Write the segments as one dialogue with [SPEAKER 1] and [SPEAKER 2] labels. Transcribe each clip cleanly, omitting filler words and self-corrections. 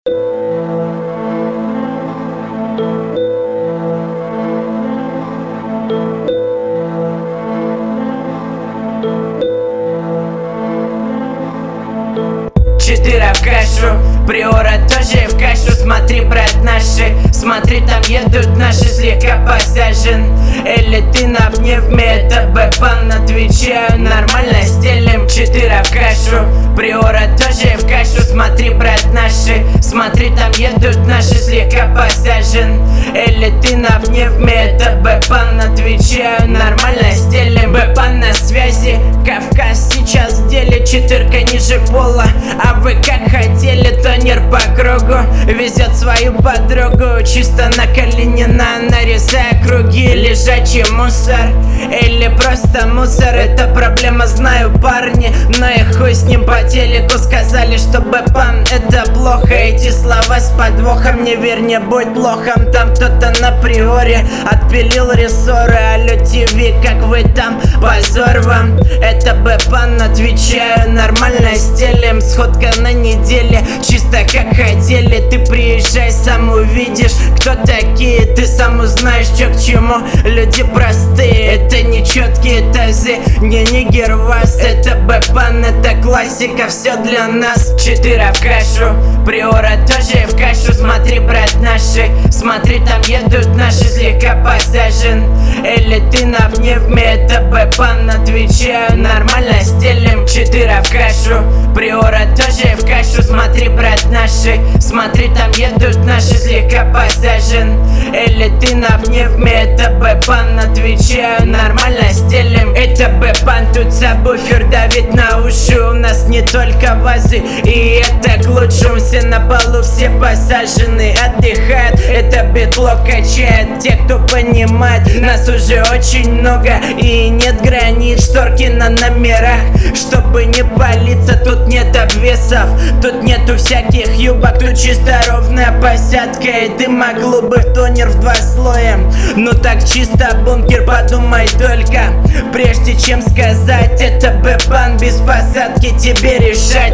[SPEAKER 1] Четыре в кашу, приора тоже в кашу. Смотри, брат, наши, смотри, там едут наши, слегка посажен. Или ты на пневме, это Б-пан, отвечаю, нормально стелим. Четыре в кашу, приора тоже в кашу. Смотри, брат, наши, смотри, там едут наши, слегка посажен. Или ты на пневме, это Б-пан, отвечаю, нормально стелим. Б-пан на связи, Кавказ сейчас в деле. Четырка ниже пола, а вы как хотели, тонер по кругу. Везет свою подругу, чисто на Калинина, нарезая круги. Лежачий мусор или просто мусор, это проблема, знаю, парни. Но и хуй с ним, по телеку сказали, что Б-пан это плохо. Эти слова с подвохом, не верь, не будь лохом. Там кто-то на приоре отпилил рессоры. Алло, ТВ, как вы там, позор вам. Это Б-пан, отвечаю, нормально стелим. Сходка на неделе, чисто как хотели. Ты приезжай, сам увидишь, кто такие. Ты сам узнаешь, что к чему. Люди простые, это не четкие тазы, не нигервас. Это Б-пан, это классика, все для нас. Четыре в кашу, приора тоже в кашу. Смотри, брат, наши, смотри, там едут наши, слегка посажен. Или ты на пневме, это Б-пан, отвечаю, нормально стелим. Четыре в кашу, приора тоже в кашу. Смотри, брат, наши, смотри, там едут наши, слегка посажен. Или ты на пневме, это Б-пан, отвечаю, нормально стелим. Это Б-пан, тут сабвуфер давит на уши. У нас не только вазы, и это к лучшему. Все на полу, все посажены, отдыхают. Это битлок качает, те, кто понимает. Нас уже очень много, и нет границ. Шторки на номерах, чтобы не палиться. Тут нет обвесов, тут нету всяких юбок. Тут чисто ровная посадка, и дыма клубы в тонер в 2 слоя. Ну так чисто бункер, подумай только, прежде чем сказать. Это Б-пан, без посадки тебе решать.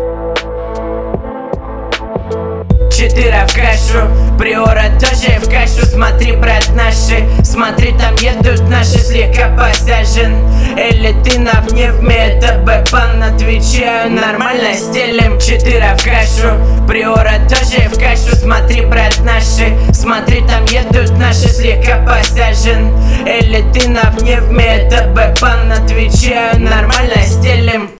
[SPEAKER 1] Четыре в кашу, приора тоже в кашу. Смотри, брат, наши, смотри, там едут наши, слегка посажен. Или ты на пневме, это Б-пан, отвечаю, нормально стелим. Четыре в кашу, приора тоже в кашу. Смотри, брат, наши, смотри, там едут наши, слегка посажен. Или ты на пневме, это Б-пан, отвечаю, нормально стелим.